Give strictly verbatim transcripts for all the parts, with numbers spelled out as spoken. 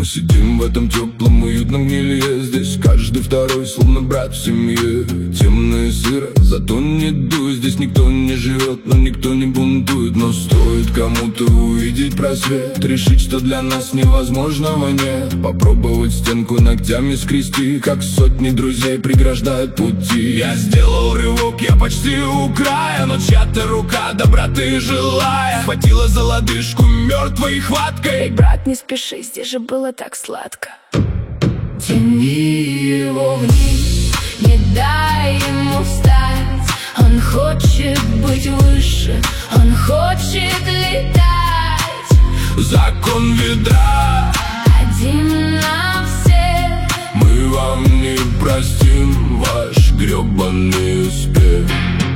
сидим в этом теплом уютном гнилье. Здесь каждый второй словно брат в семье. Темно и сыро, зато не дует. Здесь никто не живет, но никто не бунтует. Но стоит кому-то увидеть просвет, решить, что для нас невозможного нет, попробовать стенку ногтями скрести, как сотни друзей преграждают пути. Я сделал рывок, я почти у края, но чья-то рука доброты желая схватила за лодыжку мертвой хваткой. Эй, брат, не спеши, здесь же было так сладко. Тяни его вниз, не дай ему встать. Он хочет быть выше, он хочет летать. Закон ведра один на всех. Мы вам не простим ваш гребаный успех.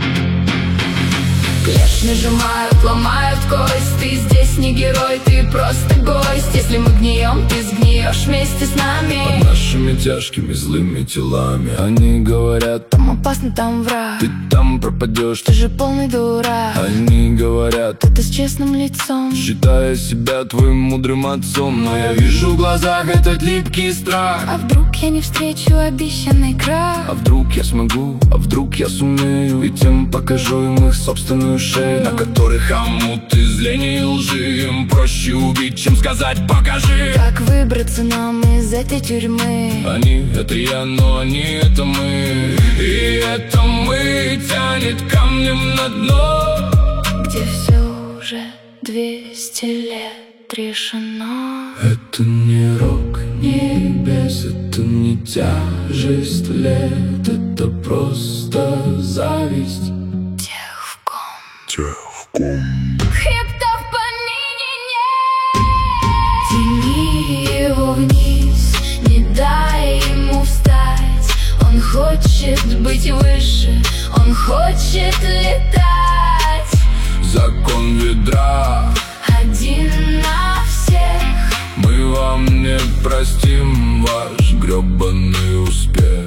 Клеш нажимают, ломают кость. Ты здесь не герой, ты просто гость. Если мы гнием, ты сгниешь вместе с нами. Под нашими тяжкими злыми телами они говорят: там опасно, там враг, ты там пропадешь, ты же полный дурак. Они говорят: ты с честным лицом, считая себя твоим мудрым отцом. Но я вижу в глазах этот липкий страх. А вдруг я не встречу обещанный крах? А вдруг я смогу, а вдруг я сумею, и тем покажу им их собственную шею, на которых омут из лени и лжи. Им проще убить, чем сказать покажи. Как выбраться нам из этой тюрьмы? Они — это я, но они — это мы. И это мы тянет камнем на дно, где все уже двести лет решено. Это не рок небес, это не тяжесть лет, это просто зависть тех, в ком, тех, в ком хребтов поныне нет. Тяни его вниз, не дай ему встать. Он хочет быть выше, он хочет летать. Закон ведра один на всех. Мы вам не простим ваш гребаный успех.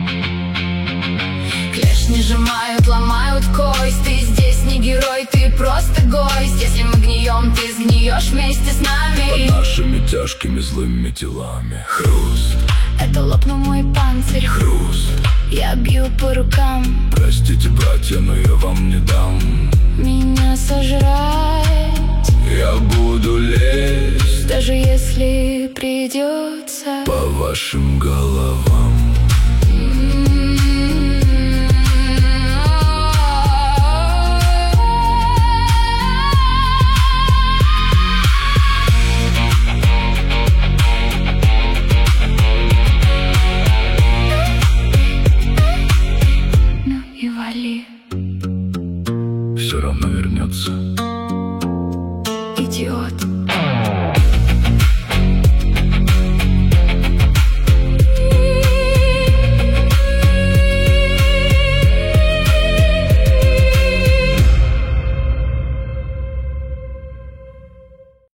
Клеш не сжимают, ломают кость. Ты здесь не герой, ты просто гость. Если мы гнием, ты сгниешь вместе с нами. Под нашими тяжкими злыми телами. Хруст, это лопнул мой панцирь. хруст. Я бью по рукам. Простите, братья, но я вам не дам Меня сожрать. Я буду лезть, даже если придется, по вашим головам.